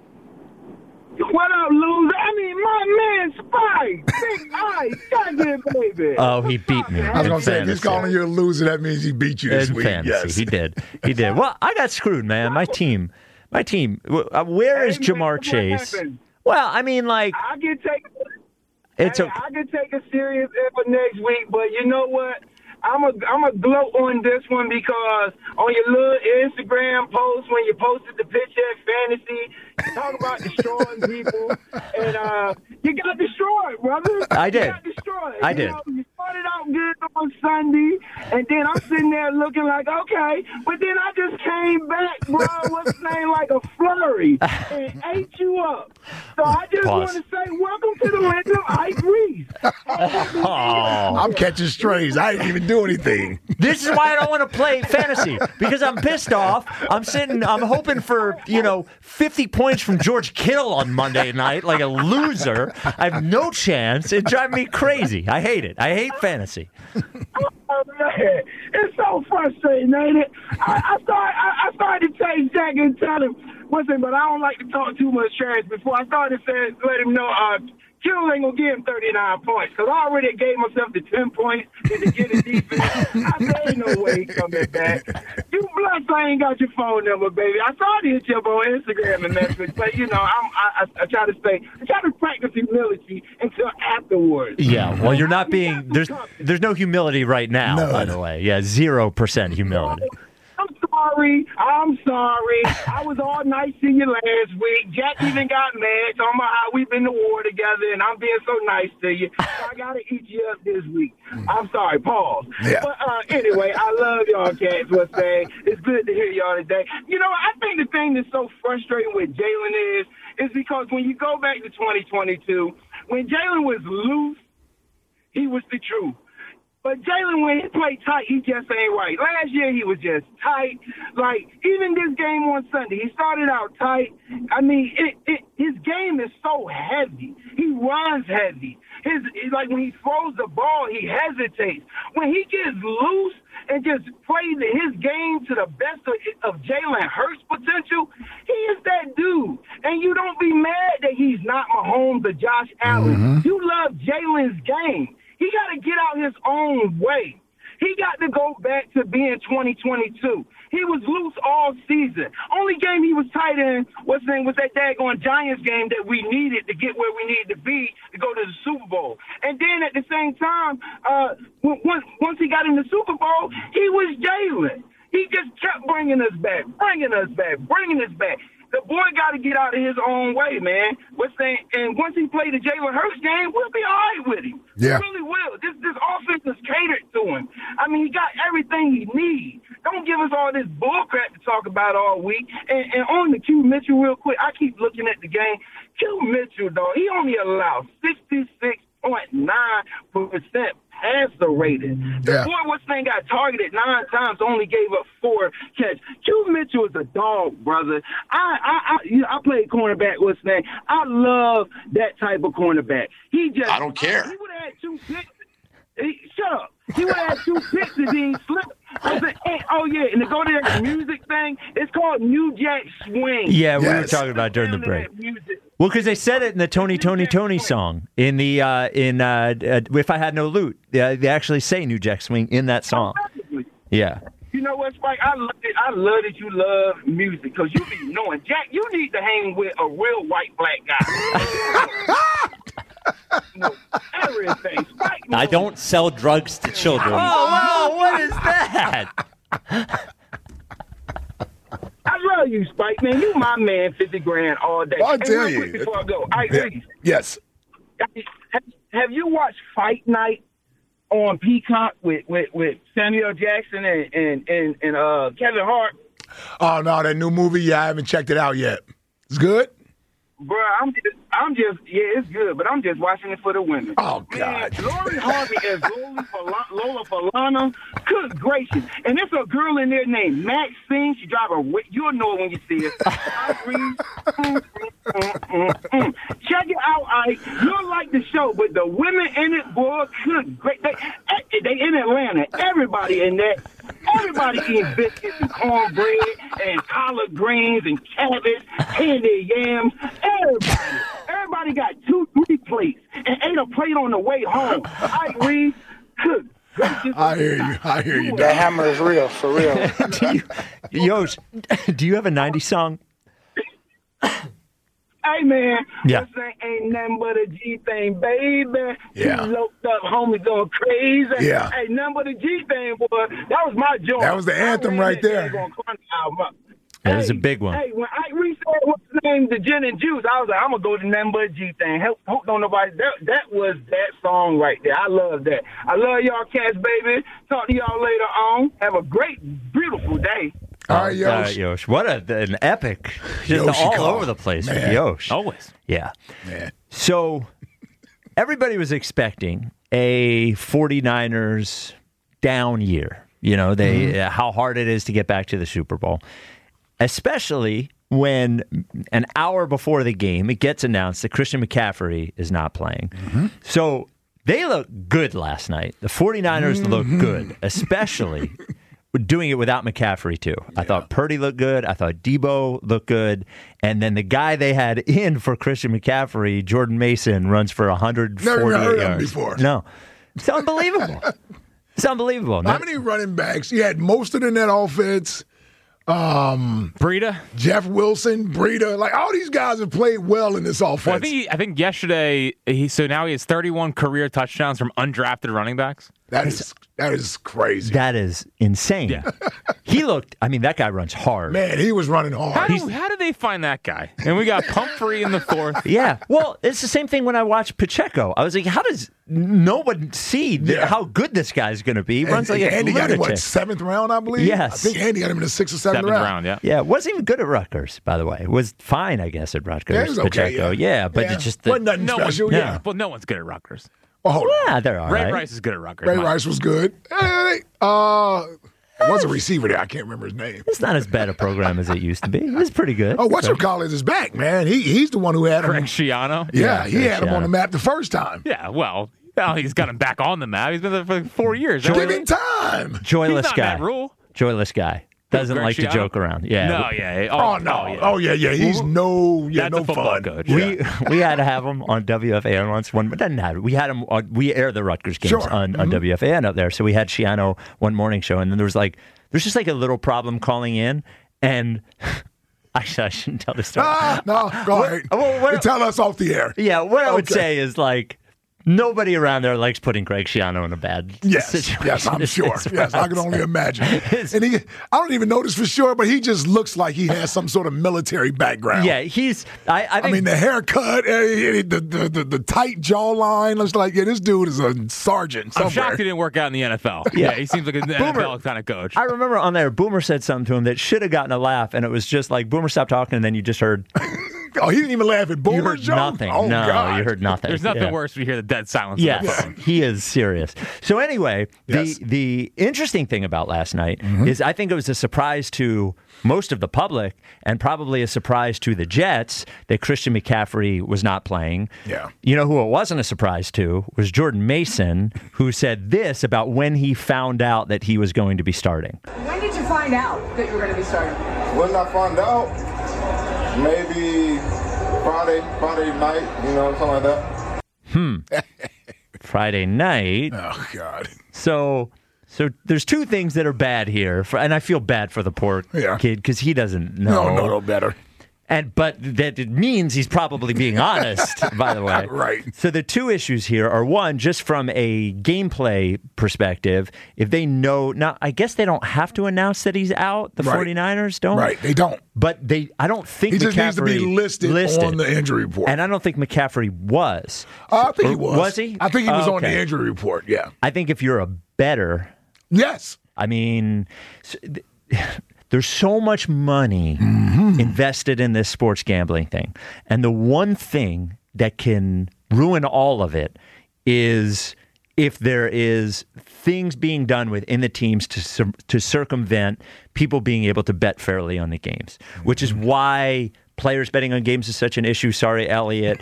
[SPEAKER 7] What up, loser? I mean, my man Spike. Big Ice. Goddamn baby.
[SPEAKER 2] Oh, he beat me.
[SPEAKER 4] I was going to say, if he's
[SPEAKER 2] fantasy.
[SPEAKER 4] calling you a loser, that means he beat you this
[SPEAKER 2] In
[SPEAKER 4] week.
[SPEAKER 2] fantasy.
[SPEAKER 4] Yes.
[SPEAKER 2] He did. Well, I got screwed, man. My team. Where is
[SPEAKER 7] Hey, man,
[SPEAKER 2] Jamar
[SPEAKER 7] what
[SPEAKER 2] Chase?
[SPEAKER 7] happened?
[SPEAKER 2] Well, I mean, like,
[SPEAKER 7] I can take
[SPEAKER 2] it's
[SPEAKER 7] hey,
[SPEAKER 2] a.
[SPEAKER 7] I can take a serious effort next week, but you know what? I'm a gloat on this one because on your little Instagram post when you posted the picture at fantasy, you talk about destroying people, and you got destroyed, brother.
[SPEAKER 2] I did.
[SPEAKER 7] You got destroyed.
[SPEAKER 2] I
[SPEAKER 7] You
[SPEAKER 2] did.
[SPEAKER 7] know, you started out good on Sunday, and then I'm sitting there looking like, okay, but then I just came back, bro, what's the name, like a flurry, and ate you up. So I just
[SPEAKER 2] Pause.
[SPEAKER 7] want to say, welcome to the land of Ike Reese.
[SPEAKER 2] Oh.
[SPEAKER 4] I'm catching strays. I didn't even do anything.
[SPEAKER 2] This is why I don't want to play fantasy because I'm pissed off. I'm hoping for 50 points from George Kittle on Monday night, like a loser. I have no chance. It drives me crazy. I hate it. I hate fantasy.
[SPEAKER 7] Oh, man. It's so frustrating, ain't it? I started to text Jack and tell him, listen, but I don't like to talk too much trash before I started saying, let him know, Kittle ain't going to give him 39 points because I already gave myself the 10 points to get a defense. I said, ain't no way he's coming back. You blessed I ain't got your phone number, baby. I saw you hit you up on Instagram and message, but, I try to practice humility until afterwards.
[SPEAKER 2] Yeah, well, you're not being there's no humility right now, by the way. Yeah, 0% humility.
[SPEAKER 7] I'm sorry. I was all nice to you last week. Jack even got mad talking about how we've been to war together, and I'm being so nice to you. So I got to eat you up this week. I'm sorry. Pause.
[SPEAKER 4] Yeah.
[SPEAKER 7] But anyway, I love y'all cats. What's saying? It's good to hear y'all today. I think the thing that's so frustrating with Jalen is because when you go back to 2022, when Jalen was loose, he was the truth. But Jalen, when he played tight, he just ain't right. Last year, he was just tight. Like, even this game on Sunday, he started out tight. I mean, his game is so heavy. He runs heavy. Like, when he throws the ball, he hesitates. When he gets loose and just plays his game to the best of Jalen Hurts' potential, he is that dude. And you don't be mad that he's not Mahomes or Josh Allen. Mm-hmm. You love Jalen's game. He got to get out his own way. He got to go back to being 2022. He was loose all season. Only game he was tight in was that daggone Giants game that we needed to get where we needed to be to go to the Super Bowl. And then at the same time, once he got in the Super Bowl, he was Jalen. He just kept bringing us back. The boy got to get out of his own way, man. And once he played the Jalen Hurts game, we'll be all right with him.
[SPEAKER 4] Yeah.
[SPEAKER 7] We really will. This offense is catered to him. I mean, he got everything he needs. Don't give us all this bullcrap to talk about all week. And on the Q Mitchell real quick, I keep looking at the game. Q Mitchell, though, he only allowed 66.9% passer rating. The boy, got targeted 9 times, only gave up 4 catches. Q Mitchell is a dog, brother. I played cornerback. I love that type of cornerback. I don't care. He would have had 2 picks. Shut up. He would have had 2 picks and he slipped. I said, hey, oh yeah, and to go to that music thing, it's called New Jack Swing.
[SPEAKER 2] Yeah, we were talking about during the break. Well, because they said it in the Tony song in the If I Had No Loot. They actually say New Jack Swing in that song. Yeah.
[SPEAKER 7] You know what, Spike? I love that you love music because you be knowing. Jack, you need to hang with a real white black guy. Everything. Spike,
[SPEAKER 8] I don't sell drugs to children.
[SPEAKER 2] Oh, wow, what is that?
[SPEAKER 7] I love love you, Spike, man. You my man, 50 grand all day.
[SPEAKER 4] Well, I
[SPEAKER 7] And
[SPEAKER 4] tell
[SPEAKER 7] real
[SPEAKER 4] you.
[SPEAKER 7] quick before I go, I
[SPEAKER 4] Yeah.
[SPEAKER 7] agree.
[SPEAKER 4] Yes.
[SPEAKER 7] Have you watched Fight Night on Peacock with Samuel Jackson and Kevin Hart?
[SPEAKER 4] Oh, no, that new movie, yeah, I haven't checked it out yet. It's good?
[SPEAKER 7] Bro, I'm just, yeah, it's good, but I'm just watching it for the women.
[SPEAKER 4] Oh, God.
[SPEAKER 7] Man, Lori Harvey as Lola Falana. Good gracious. And there's a girl in there named Maxine. She drive you'll know it when you see it. Check it out, Ike. You'll like the show, but the women in it, boy, good great. They in Atlanta. Everybody in there. Everybody eating biscuits and cornbread and collard greens and cabbage, candy yams. Everybody got 2-3 plates and ate a plate on the way home. I read. Good gracious.
[SPEAKER 4] I hear you.
[SPEAKER 6] That hammer is real, for real.
[SPEAKER 2] Yosh, do you have a 90s song?
[SPEAKER 7] Hey, man.
[SPEAKER 2] Yeah.
[SPEAKER 7] This thing ain't nothing but a G thing, baby.
[SPEAKER 4] Yeah.
[SPEAKER 7] You loped up, homie, going crazy.
[SPEAKER 4] Yeah.
[SPEAKER 7] Hey, nothing but a G thing, boy. That was my joint.
[SPEAKER 4] That was the anthem right there.
[SPEAKER 2] That was a big one.
[SPEAKER 7] Hey, when I said what's the name, the gin and juice, I was like, I'm going to go to nothing but a G thing. Hope don't nobody. That was that song right there. I love that. I love y'all cats, baby. Talk to y'all later on. Have a great, beautiful day.
[SPEAKER 4] All right, Yosh.
[SPEAKER 2] Yosh. What an epic. Just
[SPEAKER 4] Yoshi
[SPEAKER 2] all
[SPEAKER 4] call.
[SPEAKER 2] over the place with
[SPEAKER 4] Man.
[SPEAKER 2] Yosh.
[SPEAKER 5] Always.
[SPEAKER 2] Yeah.
[SPEAKER 4] Man.
[SPEAKER 2] So everybody was expecting a 49ers down year. You know, how hard it is to get back to the Super Bowl, especially when an hour before the game it gets announced that Christian McCaffrey is not playing. So they look good last night. The 49ers look good, especially doing it without McCaffrey, too. I thought Purdy looked good. I thought Debo looked good. And then the guy they had in for Christian McCaffrey, Jordan Mason, runs for 148
[SPEAKER 4] Never even heard of him
[SPEAKER 2] yards.
[SPEAKER 4] before.
[SPEAKER 2] No. It's unbelievable. It's unbelievable.
[SPEAKER 4] How many running backs? You had Mostert in that offense.
[SPEAKER 5] Breida.
[SPEAKER 4] Jeff Wilson, Breida. Like, all these guys have played well in this offense.
[SPEAKER 5] Well, I think yesterday, now he has 31 career touchdowns from undrafted running backs.
[SPEAKER 4] That is crazy.
[SPEAKER 2] That is insane.
[SPEAKER 5] Yeah.
[SPEAKER 2] He looked, that guy runs hard.
[SPEAKER 4] Man, he was running hard.
[SPEAKER 5] How did they find that guy? And we got Pumphrey in the fourth.
[SPEAKER 2] Yeah. Well, it's the same thing when I watched Pacheco. I was like, how does no one see how good this guy's going to be? He runs like a
[SPEAKER 4] Andy got him,
[SPEAKER 2] lunatic.
[SPEAKER 4] 7th round, I believe?
[SPEAKER 2] Yes.
[SPEAKER 4] I think Andy got him in the 6th or 7th round.
[SPEAKER 5] Yeah.
[SPEAKER 2] Yeah, wasn't even good at Rutgers, by the way. Was fine, I guess, at Rutgers.
[SPEAKER 4] Yeah, he was okay,
[SPEAKER 2] Pacheco.
[SPEAKER 4] yeah.
[SPEAKER 2] But
[SPEAKER 4] Yeah.
[SPEAKER 2] it's just
[SPEAKER 4] Wasn't nothing special, yeah.
[SPEAKER 5] Well, no one's good at Rutgers.
[SPEAKER 4] Well, hold on.
[SPEAKER 2] Yeah, they're all
[SPEAKER 5] Ray
[SPEAKER 2] right.
[SPEAKER 5] Rice is good at Rutgers.
[SPEAKER 4] Ray Rice was good. Was a receiver there. I can't remember his name.
[SPEAKER 2] It's not as bad a program as it used to be. It's pretty good.
[SPEAKER 4] Oh, what's your college is back, man. He's the one who had him.
[SPEAKER 5] Craig Schiano.
[SPEAKER 4] Yeah, he
[SPEAKER 2] Craig
[SPEAKER 4] had him on
[SPEAKER 2] Schiano.
[SPEAKER 4] the map the first time.
[SPEAKER 5] Yeah, well, he's got him back on the map. He's been there for like 4 years.
[SPEAKER 4] Give him time.
[SPEAKER 2] Joyless
[SPEAKER 5] He's not
[SPEAKER 2] guy.
[SPEAKER 5] that rule.
[SPEAKER 2] Joyless guy. Doesn't
[SPEAKER 5] Greg
[SPEAKER 2] like to
[SPEAKER 5] Schiano?
[SPEAKER 2] joke around. Yeah.
[SPEAKER 5] No, yeah.
[SPEAKER 4] Oh, no. Oh, yeah. He's no
[SPEAKER 5] That's a football
[SPEAKER 4] fun.
[SPEAKER 5] coach.
[SPEAKER 2] We had to have him on WFAN once. But doesn't have. We had him on. We air the Rutgers games
[SPEAKER 4] Sure.
[SPEAKER 2] on WFAN up there. So we had Schiano one morning show, and then there's just like a little problem calling in, and actually I shouldn't tell this story.
[SPEAKER 4] No, go ahead.
[SPEAKER 2] well,
[SPEAKER 4] Tell us off the air.
[SPEAKER 2] Yeah, what I would
[SPEAKER 4] Okay.
[SPEAKER 2] say is nobody around there likes putting Craig Schiano in a bad situation.
[SPEAKER 4] Yes, I'm sure.
[SPEAKER 2] It's
[SPEAKER 4] Yes, I can only imagine. And I don't even know this for sure, but he just looks like he has some sort of military background.
[SPEAKER 2] Yeah, he's. I think.
[SPEAKER 4] I mean, the haircut, the tight jawline looks like, this dude is a sergeant somewhere.
[SPEAKER 5] I'm shocked he didn't work out in the NFL.
[SPEAKER 2] Yeah.
[SPEAKER 5] Yeah, he seems like an NFL kind of coach.
[SPEAKER 2] I remember on there, Boomer said something to him that should have gotten a laugh, and it was just like Boomer stopped talking, and then you just heard.
[SPEAKER 4] Oh, he didn't even laugh at
[SPEAKER 2] You
[SPEAKER 4] Boomer's
[SPEAKER 2] heard
[SPEAKER 4] joke?
[SPEAKER 2] nothing.
[SPEAKER 4] Oh,
[SPEAKER 2] no,
[SPEAKER 4] God.
[SPEAKER 2] you heard nothing.
[SPEAKER 5] There's nothing
[SPEAKER 2] Yeah.
[SPEAKER 5] worse when you hear the dead silence. on the
[SPEAKER 2] Yes,
[SPEAKER 5] phone.
[SPEAKER 2] he is serious. So anyway,
[SPEAKER 4] Yes.
[SPEAKER 2] the interesting thing about last night is I think it was a surprise to most of the public and probably a surprise to the Jets that Christian McCaffrey was not playing.
[SPEAKER 4] Yeah.
[SPEAKER 2] You know who it wasn't a surprise to was Jordan Mason, who said this about when he found out that he was going to be starting.
[SPEAKER 9] When did you find out that you were going to be starting?
[SPEAKER 10] When I found out, maybe Friday night, something like that.
[SPEAKER 2] Friday night.
[SPEAKER 4] Oh, God.
[SPEAKER 2] So there's two things that are bad here, and I feel bad for the poor
[SPEAKER 4] Yeah.
[SPEAKER 2] kid because he doesn't know.
[SPEAKER 4] No better.
[SPEAKER 2] But that it means he's probably being honest, by the way.
[SPEAKER 4] Right.
[SPEAKER 2] So the two issues here are, one, just from a gameplay perspective, if they know, now I guess they don't have to announce that he's out, the 49ers don't.
[SPEAKER 4] Right, they don't.
[SPEAKER 2] But I don't think
[SPEAKER 4] he
[SPEAKER 2] McCaffrey
[SPEAKER 4] just needs to be listed on the injury report.
[SPEAKER 2] And I don't think McCaffrey was.
[SPEAKER 4] I think he was.
[SPEAKER 2] Was he?
[SPEAKER 4] I think he was on the injury report, yeah.
[SPEAKER 2] I think if you're a bettor.
[SPEAKER 4] Yes.
[SPEAKER 2] I mean, there's so much money invested in this sports gambling thing. And the one thing that can ruin all of it is if there is things being done within the teams to circumvent people being able to bet fairly on the games, which is why players betting on games is such an issue. Sorry, Elliot.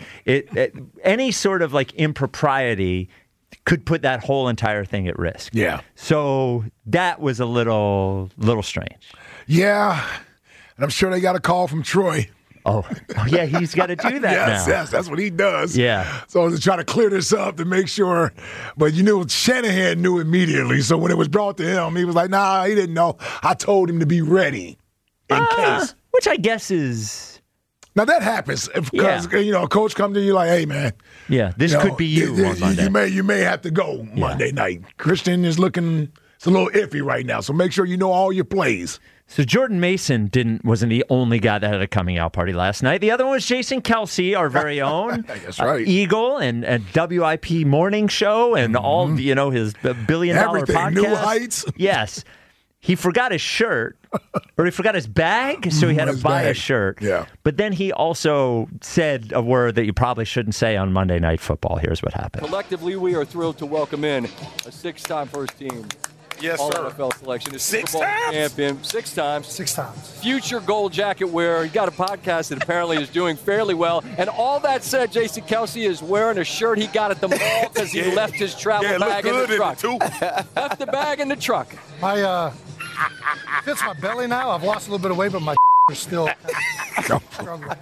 [SPEAKER 2] Any sort of like impropriety could put that whole entire thing at risk.
[SPEAKER 4] Yeah.
[SPEAKER 2] So that was a little strange.
[SPEAKER 4] Yeah. And I'm sure they got a call from Troy.
[SPEAKER 2] Oh yeah, he's got to do that now.
[SPEAKER 4] Yes, that's what he does.
[SPEAKER 2] Yeah.
[SPEAKER 4] So to try to clear this up to make sure. But Shanahan knew immediately. So when it was brought to him, he was like, nah, he didn't know. I told him to be ready in case.
[SPEAKER 2] Which I guess is...
[SPEAKER 4] Now, that happens because, a coach comes to you like, hey, man.
[SPEAKER 2] Yeah, this could be you on Monday.
[SPEAKER 4] You may have to go Monday night. Christian is looking, it's a little iffy right now, so make sure you know all your plays.
[SPEAKER 2] So Jordan Mason wasn't the only guy that had a coming out party last night. The other one was Jason Kelsey, our very own.
[SPEAKER 4] That's right.
[SPEAKER 2] Eagle and WIP morning show and all, his billion-dollar podcast.
[SPEAKER 4] New heights.
[SPEAKER 2] Yes. He forgot his shirt, or he forgot his bag, so he had to buy a shirt.
[SPEAKER 4] Yeah.
[SPEAKER 2] But then he also said a word that you probably shouldn't say on Monday Night Football. Here's what happened.
[SPEAKER 11] Collectively, we are thrilled to welcome in a six-time first team.
[SPEAKER 12] Yes,
[SPEAKER 11] All
[SPEAKER 12] sir.
[SPEAKER 11] NFL selection.
[SPEAKER 12] Six
[SPEAKER 11] Super Bowl
[SPEAKER 12] times?
[SPEAKER 11] champion. Six times.
[SPEAKER 12] 6 times.
[SPEAKER 11] Future gold jacket wearer. He got a podcast that apparently is doing fairly well. And all that said, Jason Kelsey is wearing a shirt he got at the mall because he left his travel bag in the truck. Left the bag in the truck.
[SPEAKER 12] My fits my belly now. I've lost a little bit of weight, but my is still struggling.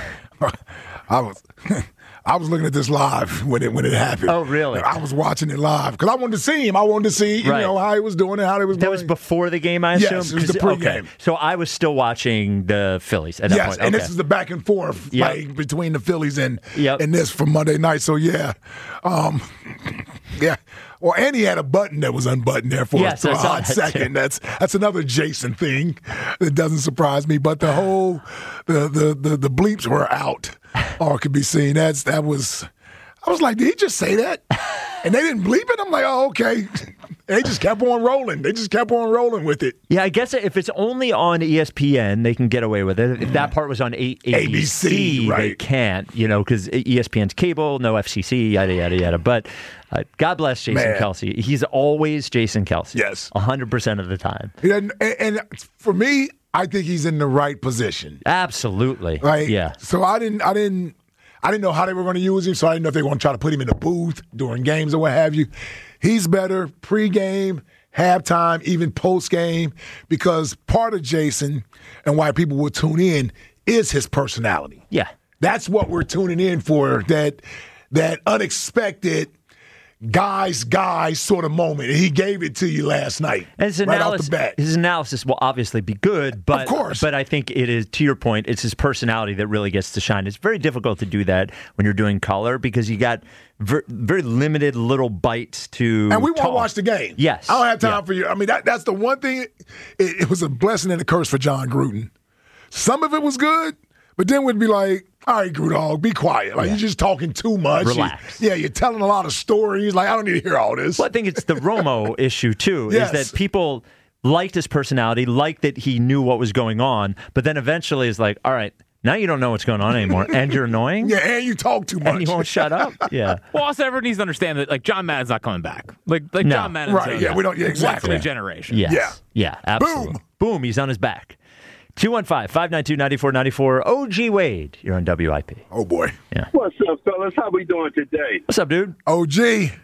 [SPEAKER 4] I was looking at this live when it happened.
[SPEAKER 2] Oh, really?
[SPEAKER 4] I was watching it live because I wanted to see him. I wanted to see how he was doing and how he was
[SPEAKER 2] That
[SPEAKER 4] going.
[SPEAKER 2] was before the game, I assume?
[SPEAKER 4] Yes, it was the pregame.
[SPEAKER 2] Okay. So I was still watching the Phillies at that point.
[SPEAKER 4] Yes, and this is the back and forth between the Phillies and this for Monday night. So, yeah. Yeah. Well, and he had a button that was unbuttoned there for a hot second. That's another Jason thing that doesn't surprise me. But the whole the bleeps were out or could be seen. I was like, did he just say that? And they didn't bleep it? I'm like, oh, okay. They just kept on rolling. They just kept on rolling with it.
[SPEAKER 2] Yeah, I guess if it's only on ESPN, they can get away with it. If that part was on ABC, they can't, because ESPN's cable, no FCC, yada, yada, yada. But God bless Jason Kelsey. He's always Jason Kelsey.
[SPEAKER 4] Yes.
[SPEAKER 2] 100% of the time.
[SPEAKER 4] And for me, I think he's in the right position.
[SPEAKER 2] Absolutely.
[SPEAKER 4] Yeah. So I didn't know how they were going to use him, so I didn't know if they were going to try to put him in the booth during games or what have you. He's better pregame, halftime, even postgame, because part of Jason and why people will tune in is his personality.
[SPEAKER 2] Yeah.
[SPEAKER 4] That's what we're tuning in for, that unexpected guys sort of moment. And he gave it to you last night.
[SPEAKER 2] And his analysis will obviously be good, but,
[SPEAKER 4] of course.
[SPEAKER 2] But I think it is, to your point, it's his personality that really gets to shine. It's very difficult to do that when you're doing color because you got very limited little bites to
[SPEAKER 4] And we
[SPEAKER 2] talk.
[SPEAKER 4] won't watch the game.
[SPEAKER 2] Yes.
[SPEAKER 4] I don't have time for you. I mean, that's the one thing. It was a blessing and a curse for John Gruden. Some of it was good, but then we'd be like, all right, Grudog, be quiet. Like, you're just talking too much.
[SPEAKER 2] Relax.
[SPEAKER 4] You're telling a lot of stories. Like, I don't need to hear all this.
[SPEAKER 2] Well, I think it's the Romo issue, too,
[SPEAKER 4] Yes.
[SPEAKER 2] is that people liked his personality, liked that he knew what was going on, but then eventually is like, all right, now you don't know what's going on anymore, and you're annoying.
[SPEAKER 4] Yeah, and you talk too much.
[SPEAKER 2] And you won't shut up. Yeah.
[SPEAKER 5] Well, also everyone needs to understand that John Madden's not coming back. Like
[SPEAKER 2] No.
[SPEAKER 5] John Madden's
[SPEAKER 4] Right, yeah, we don't exactly.
[SPEAKER 5] once in a generation.
[SPEAKER 2] Yes. Yeah, absolutely. Boom, he's on his back. 215-592-9494. OG Wade, you're on WIP.
[SPEAKER 4] Oh, boy.
[SPEAKER 2] Yeah.
[SPEAKER 13] What's up, fellas? How we doing today?
[SPEAKER 2] What's up, dude?
[SPEAKER 4] OG.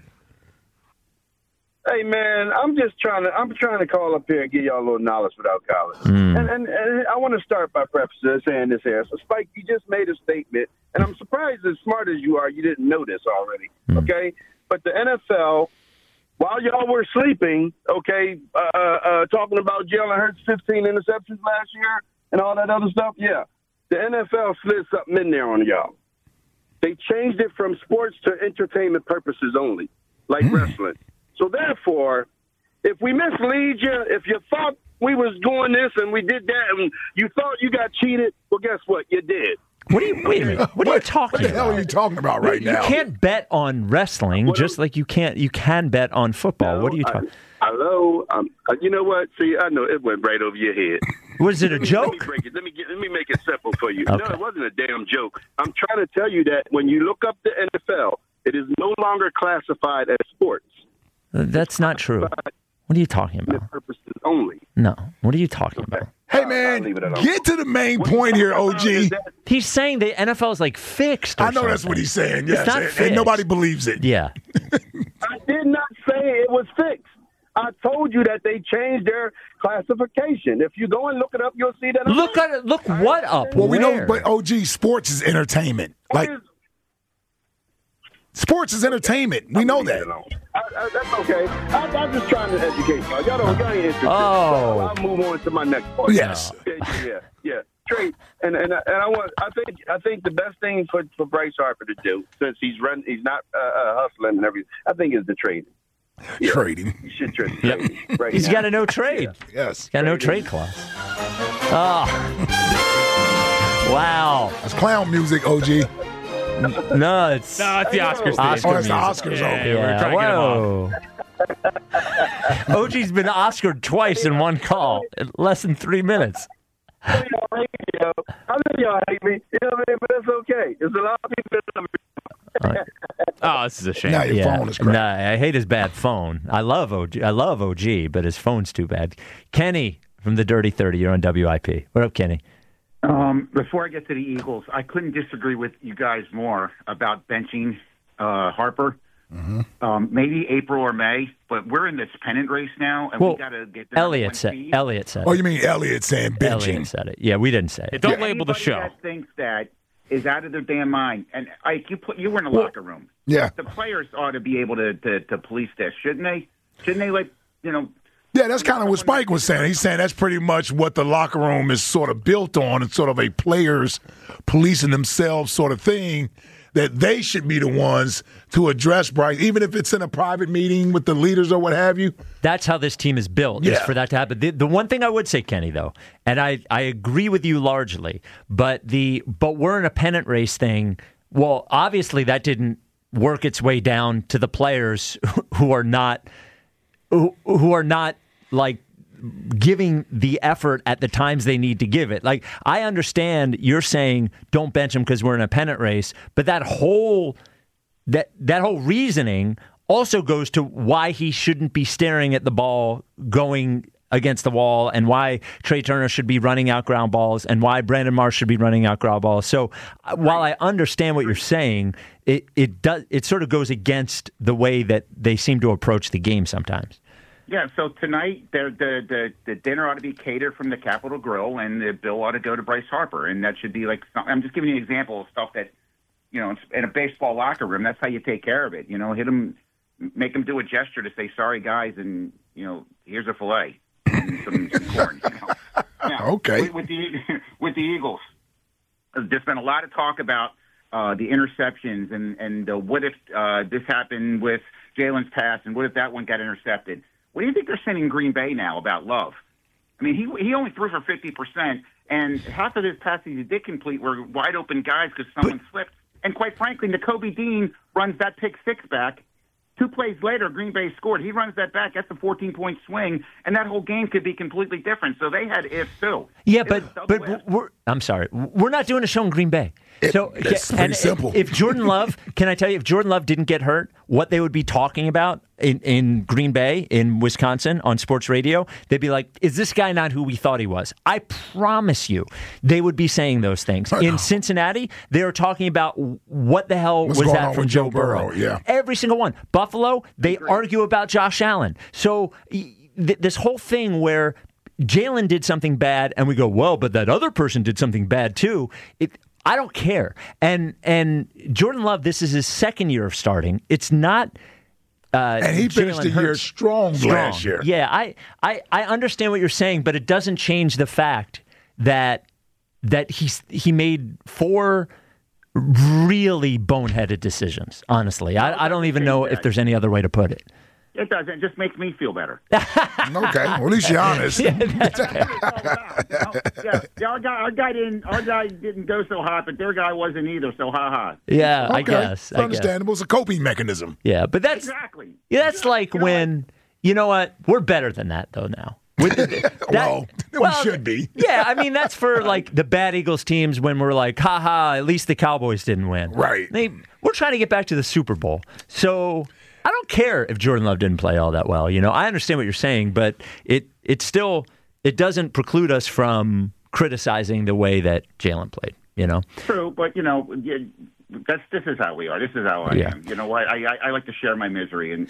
[SPEAKER 13] Hey, man, I'm trying to call up here and give y'all a little knowledge without college. And I want to start by saying this here. So, Spike, you just made a statement, and I'm surprised as smart as you are, you didn't know this already, okay? But the NFL, while y'all were sleeping, okay, talking about Jalen Hurts' 15 interceptions last year and all that other stuff, the NFL slid something in there on y'all. They changed it from sports to entertainment purposes only, like wrestling. So therefore, if we mislead you, if you thought we was doing this and we did that and you thought you got cheated, well, guess what? You did.
[SPEAKER 2] Wait a minute. What are you talking about?
[SPEAKER 4] What the hell are you talking about right now?
[SPEAKER 2] You can't bet on wrestling just like you can bet on football.
[SPEAKER 13] No,
[SPEAKER 2] what are you talking?
[SPEAKER 13] Hello. You know what? See, I know it went right over your head.
[SPEAKER 2] Was it a joke?
[SPEAKER 13] Let me break it. Let me make it simple for you.
[SPEAKER 2] Okay.
[SPEAKER 13] No, it wasn't a damn joke. I'm trying to tell you that when you look up the NFL, it is no longer classified as sports.
[SPEAKER 2] That's not true. What are you talking about?
[SPEAKER 13] Purposes only.
[SPEAKER 2] No. What are you talking about?
[SPEAKER 4] Hey, man, get to the main point here, OG.
[SPEAKER 2] He's saying the NFL is like fixed.
[SPEAKER 4] I know that's what he's saying. Yes,
[SPEAKER 2] It's not
[SPEAKER 4] and
[SPEAKER 2] fixed.
[SPEAKER 4] nobody believes it.
[SPEAKER 2] Yeah.
[SPEAKER 13] I did not say it was fixed. I told you that they changed their classification. If you go and look it up, you'll see that.
[SPEAKER 2] Look what up?
[SPEAKER 4] Well, we
[SPEAKER 2] Where?
[SPEAKER 4] know, but OG, sports is entertainment. Like, sports is entertainment. We know that.
[SPEAKER 13] That's okay. I'm just trying to educate y'all. Y'all ain't interested.
[SPEAKER 2] Oh.
[SPEAKER 13] So I'll move on to my next point.
[SPEAKER 4] Yes.
[SPEAKER 13] Yeah. Trade. And I think the best thing for Bryce Harper to do, since he's not hustling and everything, I think is the trading. Yeah.
[SPEAKER 4] Trading.
[SPEAKER 13] You should trade.
[SPEAKER 2] Yep.
[SPEAKER 13] Right
[SPEAKER 2] He's
[SPEAKER 13] now.
[SPEAKER 2] got a no trade.
[SPEAKER 4] Yes.
[SPEAKER 2] He's got a no trade clause. Oh. Wow.
[SPEAKER 4] That's clown music, OG.
[SPEAKER 2] No, it's
[SPEAKER 5] the Oscars.
[SPEAKER 4] Oh, it's the Oscars.
[SPEAKER 5] Yeah,
[SPEAKER 4] Okay.
[SPEAKER 5] we're trying to get him off.
[SPEAKER 2] Whoa. OG's been Oscared twice in one call in less than 3 minutes.
[SPEAKER 13] I know y'all hate me. You know what I mean? But that's okay. There's a lot of people that
[SPEAKER 5] Oh, this is a shame.
[SPEAKER 4] Now your phone is crap.
[SPEAKER 2] Nah, I hate his bad phone. I love OG, but his phone's too bad. Kenny from the Dirty 30, you're on WIP. What up, Kenny?
[SPEAKER 14] Before I get to the Eagles, I couldn't disagree with you guys more about benching Harper.
[SPEAKER 4] Mm-hmm.
[SPEAKER 14] Maybe April or May, but we're in this pennant race now, and we got to get the
[SPEAKER 2] Elliott said
[SPEAKER 4] Oh, you mean Elliott saying benching?
[SPEAKER 2] Elliott said it. Yeah, we didn't say it.
[SPEAKER 5] Don't label the show.
[SPEAKER 14] That thinks that is out of their damn mind. And Ike, you were in the locker room.
[SPEAKER 4] Yeah.
[SPEAKER 14] The players ought to be able to police this, shouldn't they? Shouldn't they, like, you know?
[SPEAKER 4] Yeah, that's kind of what Spike was saying. He's saying that's pretty much what the locker room is sort of built on. It's sort of a players policing themselves sort of thing, that they should be the ones to address Bryce, even if it's in a private meeting with the leaders or what have you.
[SPEAKER 2] That's how this team is built, is for that to happen. The one thing I would say, Kenny, though, and I agree with you largely, but we're in a pennant race thing. Well, obviously that didn't work its way down to the players who are not like giving the effort at the times they need to give it. Like, I understand you're saying don't bench him because we're in a pennant race, but that whole reasoning also goes to why he shouldn't be staring at the ball going against the wall, and why Trey Turner should be running out ground balls, and why Brandon Marsh should be running out ground balls. So while I understand what you're saying, it sort of goes against the way that they seem to approach the game sometimes.
[SPEAKER 14] Yeah, so tonight the dinner ought to be catered from the Capitol Grill, and the bill ought to go to Bryce Harper, and that should be like, I'm just giving you an example of stuff that, you know, in a baseball locker room, that's how you take care of it. You know, hit him, make him do a gesture to say, sorry, guys, and, you know, here's a filet and some corn. You know? Now,
[SPEAKER 4] okay.
[SPEAKER 14] With the Eagles, there's been a lot of talk about the interceptions and what if this happened with Jalen's pass, and what if that one got intercepted? What do you think they're saying in Green Bay now about Love? I mean, he only threw for 50%, and half of his passes he did complete were wide open guys because someone slipped. And quite frankly, Nakobe Dean runs that pick six back. 2 plays later, Green Bay scored. He runs that back. That's a 14-point swing, and that whole game could be completely different. So they had ifs too.
[SPEAKER 2] Yeah, but I'm sorry, we're not doing a show in Green Bay. So
[SPEAKER 4] it's pretty simple.
[SPEAKER 2] If Jordan Love, can I tell you, if Jordan Love didn't get hurt, what they would be talking about in Green Bay, in Wisconsin, on sports radio, they'd be like, is this guy not who we thought he was? I promise you, they would be saying those things. In Cincinnati, they were talking about what the hell was that from Joe Burrow?
[SPEAKER 4] Yeah.
[SPEAKER 2] Every single one. Buffalo, they argue about Josh Allen. So this whole thing where Jalen did something bad, and we go, well, but that other person did something bad too. I don't care. And Jordan Love, this is his second year of starting. It's not.
[SPEAKER 4] And he finished the year strong last year.
[SPEAKER 2] Yeah, I understand what you're saying, but it doesn't change the fact that that he made 4 really boneheaded decisions, honestly. I don't even know if there's any other way to put it.
[SPEAKER 14] It doesn't. It just makes me feel better.
[SPEAKER 4] Okay, well, at least you're honest.
[SPEAKER 14] Our guy didn't go so hot, but their guy wasn't either. So ha.
[SPEAKER 2] Yeah,
[SPEAKER 4] okay.
[SPEAKER 2] I guess.
[SPEAKER 4] It's understandable. It's a coping mechanism.
[SPEAKER 2] Yeah, but that's
[SPEAKER 14] exactly.
[SPEAKER 2] Yeah, that's like when you know what? We're better than that though now. We
[SPEAKER 4] should be.
[SPEAKER 2] Yeah, I mean that's for like the bad Eagles teams when we're like, at least the Cowboys didn't win.
[SPEAKER 4] Right.
[SPEAKER 2] We're trying to get back to the Super Bowl, so. I don't care if Jordan Love didn't play all that well. I understand what you're saying, but it doesn't preclude us from criticizing the way that Jalen played.
[SPEAKER 14] True, but this is how we are. This is how I am. You know what? I like to share my misery, and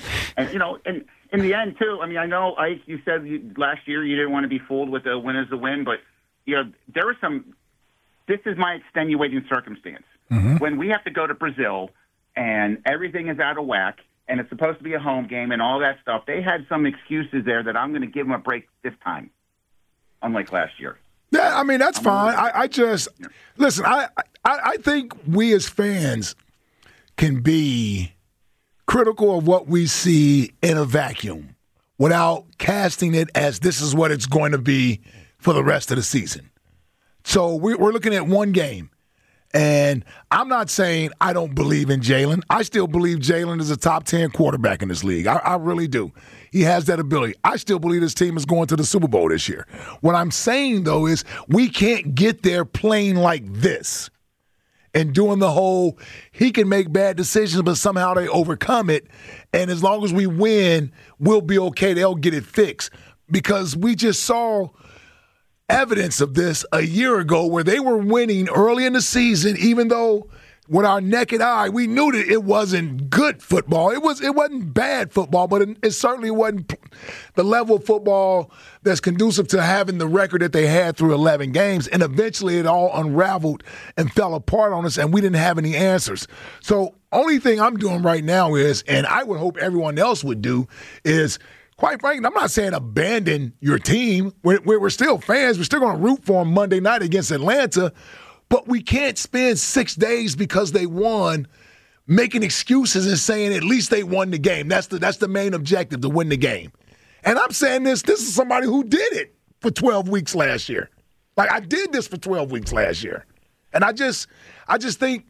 [SPEAKER 14] in the end too. I mean, I know you said last year you didn't want to be fooled with a win as a win, but there was some. This is my extenuating circumstance when we have to go to Brazil and everything is out of whack. And it's supposed to be a home game and all that stuff. They had some excuses there that I'm going to give them a break this time, unlike last year.
[SPEAKER 4] Yeah, I mean, that's fine. Listen, I think we as fans can be critical of what we see in a vacuum without casting it as this is what it's going to be for the rest of the season. So we're looking at one game. And I'm not saying I don't believe in Jalen. I still believe Jalen is a top 10 quarterback in this league. I really do. He has that ability. I still believe this team is going to the Super Bowl this year. What I'm saying, though, is we can't get there playing like this and doing the whole he can make bad decisions, but somehow they overcome it. And as long as we win, we'll be okay. They'll get it fixed. Because we just saw evidence of this a year ago where they were winning early in the season, even though with our naked eye, we knew that it wasn't good football. It wasn't bad football, but it certainly wasn't the level of football that's conducive to having the record that they had through 11 games. And eventually it all unraveled and fell apart on us, and we didn't have any answers. So only thing I'm doing right now is, and I would hope everyone else would do, is quite frankly, I'm not saying abandon your team. We're still fans. We're still going to root for them Monday night against Atlanta. But we can't spend 6 days because they won making excuses and saying at least they won the game. That's the main objective, to win the game. And I'm saying this is somebody who did it for 12 weeks last year. Like, I did this for 12 weeks last year. And I just think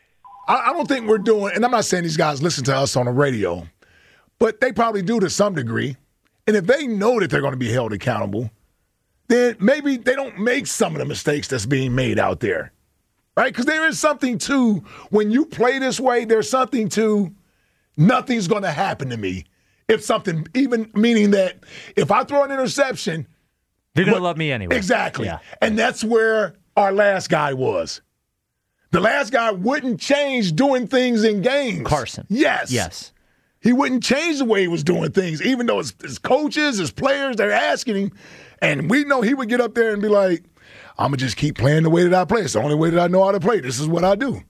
[SPEAKER 4] I don't think we're doing – and I'm not saying these guys listen to us on the radio – but they probably do to some degree. And if they know that they're going to be held accountable, then maybe they don't make some of the mistakes that's being made out there, right? Because there is something to, when you play this way, there's something to nothing's going to happen to me. If something, even meaning that if I throw an interception.
[SPEAKER 2] They're going to love me anyway.
[SPEAKER 4] Exactly.
[SPEAKER 2] Yeah.
[SPEAKER 4] And that's where our last guy was. The last guy wouldn't change doing things in games.
[SPEAKER 2] Carson.
[SPEAKER 4] Yes. He wouldn't change the way he was doing things, even though his coaches, his players, they're asking him. And we know he would get up there and be like, I'm going to just keep playing the way that I play. It's the only way that I know how to play. This is what I do.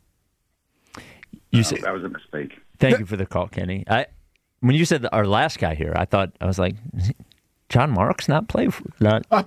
[SPEAKER 14] That was a mistake.
[SPEAKER 2] Thank you for the call, Kenny. When you said our last guy here, I was like, John Marks not play football?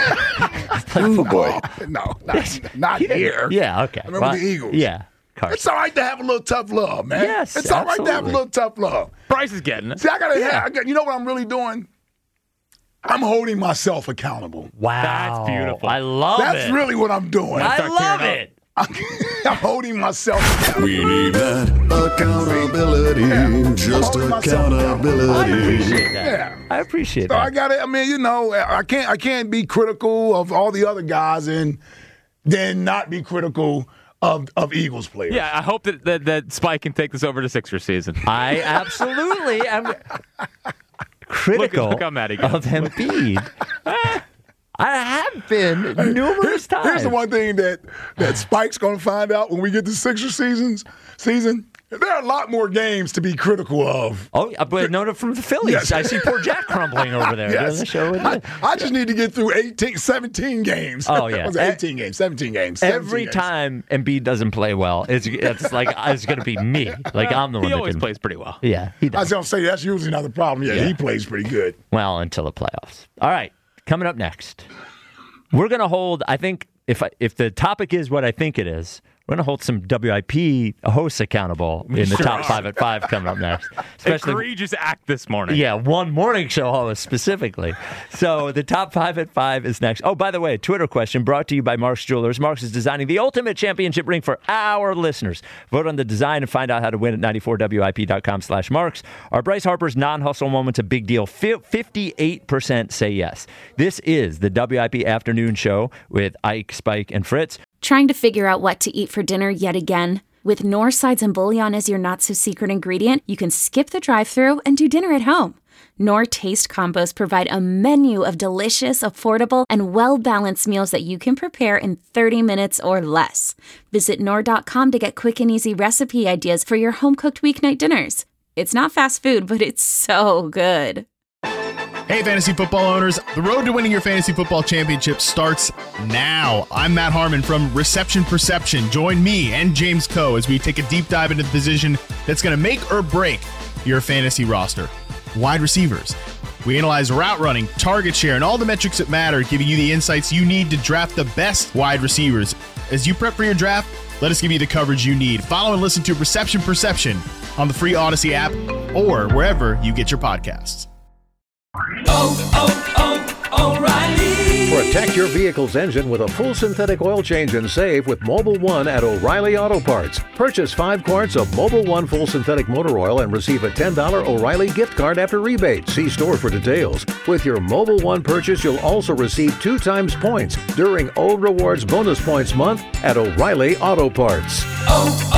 [SPEAKER 4] No, not here.
[SPEAKER 2] Yeah, okay.
[SPEAKER 4] I remember the Eagles.
[SPEAKER 2] Yeah. Carson.
[SPEAKER 4] It's all right to have a little tough love, man.
[SPEAKER 2] Yes,
[SPEAKER 4] it's all right to have a little tough love.
[SPEAKER 5] Bryce is getting it.
[SPEAKER 4] See, you know what I'm really doing? I'm holding myself accountable.
[SPEAKER 2] Wow.
[SPEAKER 5] That's beautiful.
[SPEAKER 2] I love it.
[SPEAKER 4] That's really what I'm doing.
[SPEAKER 2] I love it.
[SPEAKER 4] I'm holding myself accountable.
[SPEAKER 15] We need that accountability. Just accountability.
[SPEAKER 2] I appreciate that.
[SPEAKER 4] Yeah.
[SPEAKER 2] I appreciate
[SPEAKER 4] So
[SPEAKER 2] that.
[SPEAKER 4] I got it. I mean, I can't be critical of all the other guys and then not be critical of Eagles players.
[SPEAKER 5] Yeah, I hope that Spike can take this over to Sixers season.
[SPEAKER 2] I absolutely am critical
[SPEAKER 5] look how mad he gets.
[SPEAKER 2] of Embiid. I have been numerous times.
[SPEAKER 4] Here's the one thing that Spike's going to find out when we get to Sixers season. There are a lot more games to be critical of.
[SPEAKER 2] Oh, but no, from the Phillies.
[SPEAKER 4] Yes.
[SPEAKER 2] I see poor Jack crumbling over there.
[SPEAKER 4] Yes.
[SPEAKER 2] Doing the show with
[SPEAKER 4] I just need to get through 17 games.
[SPEAKER 2] Oh, yeah.
[SPEAKER 4] Was it 18 games? 17 games.
[SPEAKER 2] Every
[SPEAKER 4] 17 games.
[SPEAKER 2] time Embiid doesn't play well, it's like it's going to be me. Like I'm the one
[SPEAKER 5] He
[SPEAKER 2] that
[SPEAKER 5] always
[SPEAKER 2] didn't.
[SPEAKER 5] plays pretty well.
[SPEAKER 2] Yeah, he
[SPEAKER 4] I was
[SPEAKER 2] does.
[SPEAKER 4] going to say, that's usually not the problem. Yeah, he plays pretty good.
[SPEAKER 2] Well, until the playoffs. All right, coming up next, we're going to hold, I think, if the topic is what I think it is, we're going to hold some WIP hosts accountable in the top 5 at 5 coming up next.
[SPEAKER 5] Especially, egregious act this morning.
[SPEAKER 2] Yeah, one morning show host specifically. So the top 5 at 5 is next. Oh, by the way, Twitter question brought to you by Marks Jewelers. Marks is designing the ultimate championship ring for our listeners. Vote on the design and find out how to win at 94WIP.com/Marks. Are Bryce Harper's non-hustle moments a big deal? 58% say yes. This is the WIP Afternoon Show with Ike, Spike, and Fritz.
[SPEAKER 16] Trying to figure out what to eat for dinner yet again? With Knorr sides and bouillon as your not-so-secret ingredient, you can skip the drive-thru and do dinner at home. Knorr Taste Combos provide a menu of delicious, affordable, and well-balanced meals that you can prepare in 30 minutes or less. Visit Knorr.com to get quick and easy recipe ideas for your home-cooked weeknight dinners. It's not fast food, but it's so good.
[SPEAKER 1] Hey, fantasy football owners. The road to winning your fantasy football championship starts now. I'm Matt Harmon from Reception Perception. Join me and James Coe as we take a deep dive into the position that's going to make or break your fantasy roster. Wide receivers. We analyze route running, target share, and all the metrics that matter, giving you the insights you need to draft the best wide receivers. As you prep for your draft, let us give you the coverage you need. Follow and listen to Reception Perception on the free Odyssey app or wherever you get your podcasts.
[SPEAKER 17] O'Reilly. Protect your vehicle's engine with a full synthetic oil change and save with Mobil 1 at O'Reilly Auto Parts. Purchase 5 quarts of Mobil 1 full synthetic motor oil and receive a $10 O'Reilly gift card after rebate. See store for details. With your Mobil 1 purchase, you'll also receive 2 times points during O Rewards Bonus Points Month at O'Reilly Auto Parts.